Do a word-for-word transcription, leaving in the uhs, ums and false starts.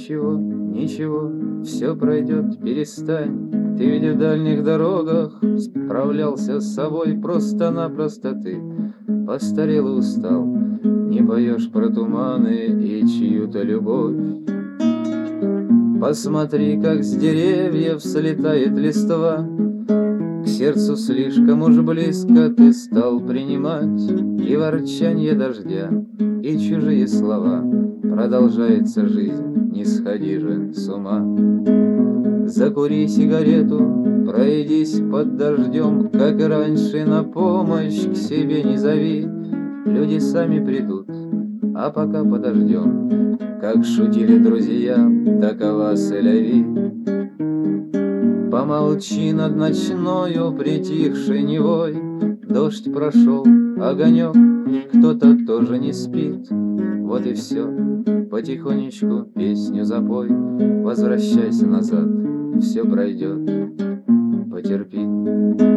ничего, ничего, все пройдет, перестань. Ты ведь в дальних дорогах справлялся с собой просто-напросто ты. Постарел и устал, не поешь про туманы и чью-то любовь. Посмотри, как с деревьев слетает листва. К сердцу слишком уж близко ты стал принимать и ворчанье дождя, и чужие слова. Продолжается жизнь, не сходи же с ума. Закури сигарету, пройдись под дождем, как и раньше, на помощь к себе не зови. Люди сами придут, а пока подождем. Как шутили друзья, такова селяви. Помолчи над ночною притихшей Невой. Дождь прошел, огонек, кто-то тоже не спит. Вот и все, потихонечку песню запой. Возвращайся назад, все пройдет, потерпи.